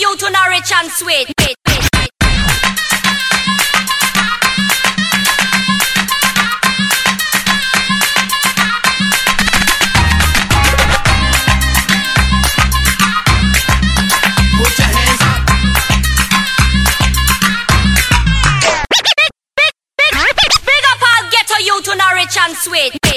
you to know rich and sweet. Big up all ghetto you to know rich and sweet.